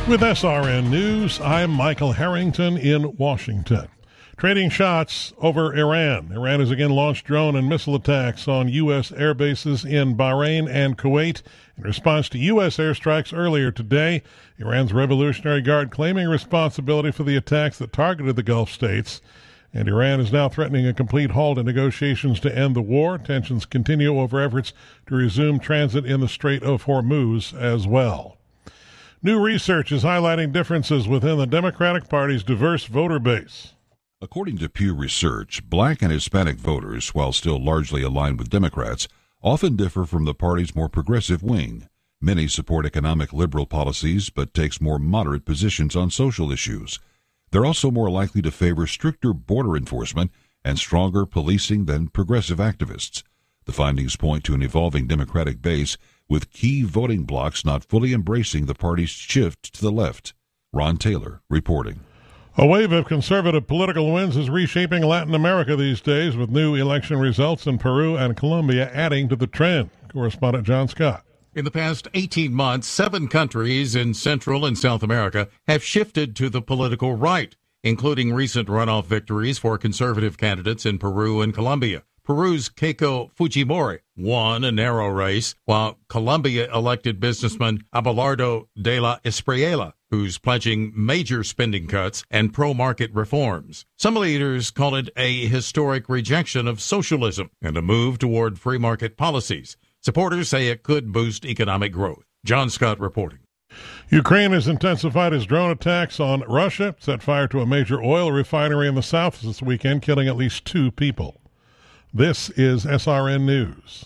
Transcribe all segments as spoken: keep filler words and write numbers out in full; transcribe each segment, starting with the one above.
With S R N News, I'm Michael Harrington in Washington. Trading shots over Iran. Iran has again launched drone and missile attacks on U S air bases in Bahrain and Kuwait in response to U S airstrikes earlier today. Iran's Revolutionary Guard claiming responsibility for the attacks that targeted the Gulf states. And Iran is now threatening a complete halt in negotiations to end the war. Tensions continue over efforts to resume transit in the Strait of Hormuz as well. New research is highlighting differences within the Democratic Party's diverse voter base. According to Pew Research, black and Hispanic voters, while still largely aligned with Democrats, often differ from the party's more progressive wing. Many support economic liberal policies, but takes more moderate positions on social issues. They're also more likely to favor stricter border enforcement and stronger policing than progressive activists. The findings point to an evolving Democratic base, with key voting blocs not fully embracing the party's shift to the left. Ron Taylor reporting. A wave of conservative political winds is reshaping Latin America these days, with new election results in Peru and Colombia adding to the trend. Correspondent John Scott. In the past eighteen months, seven countries in Central and South America have shifted to the political right, including recent runoff victories for conservative candidates in Peru and Colombia. Peru's Keiko Fujimori won a narrow race, while Colombia elected businessman Abelardo de la Espriella, who's pledging major spending cuts and pro-market reforms. Some leaders call it a historic rejection of socialism and a move toward free market policies. Supporters say it could boost economic growth. John Scott reporting. Ukraine has intensified its drone attacks on Russia, set fire to a major oil refinery in the south this weekend, killing at least two people. This is S R N News.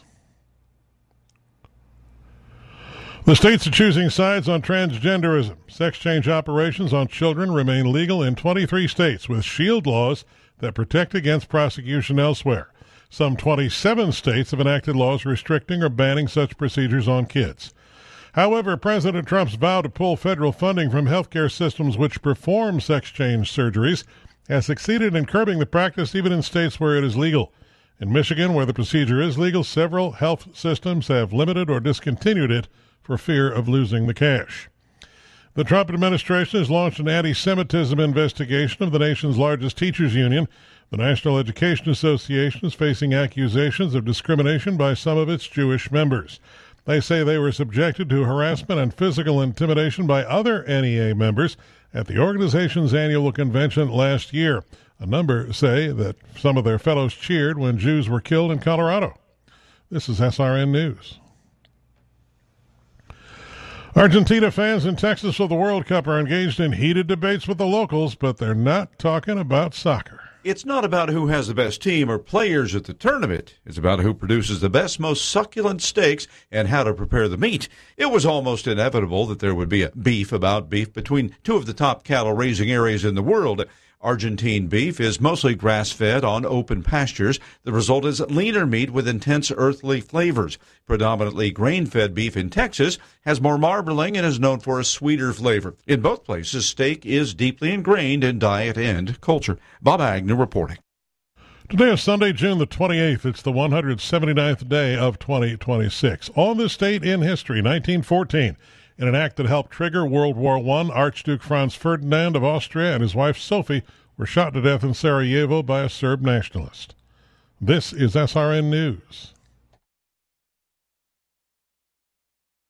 The states are choosing sides on transgenderism. Sex change operations on children remain legal in twenty-three states, with shield laws that protect against prosecution elsewhere. Some twenty-seven states have enacted laws restricting or banning such procedures on kids. However, President Trump's vow to pull federal funding from healthcare systems which perform sex change surgeries has succeeded in curbing the practice even in states where it is legal. In Michigan, where the procedure is legal, several health systems have limited or discontinued it for fear of losing the cash. The Trump administration has launched an anti-Semitism investigation of the nation's largest teachers union. The National Education Association is facing accusations of discrimination by some of its Jewish members. They say they were subjected to harassment and physical intimidation by other N E A members at the organization's annual convention last year. A number say that some of their fellows cheered when Jews were killed in Colorado. This is S R N News. Argentina fans in Texas for the World Cup are engaged in heated debates with the locals, but they're not talking about soccer. It's not about who has the best team or players at the tournament. It's about who produces the best, most succulent steaks and how to prepare the meat. It was almost inevitable that there would be a beef about beef between two of the top cattle-raising areas in the world. Argentine beef is mostly grass-fed on open pastures. The result is leaner meat with intense earthly flavors. Predominantly grain-fed beef in Texas has more marbling and is known for a sweeter flavor. In both places, steak is deeply ingrained in diet and culture. Bob Agnew reporting. Today is Sunday, June the twenty-eighth. It's the one hundred seventy-ninth day of twenty twenty-six. On this date in history, nineteen fourteen, in an act that helped trigger World War One, Archduke Franz Ferdinand of Austria and his wife Sophie were shot to death in Sarajevo by a Serb nationalist. This is S R N News.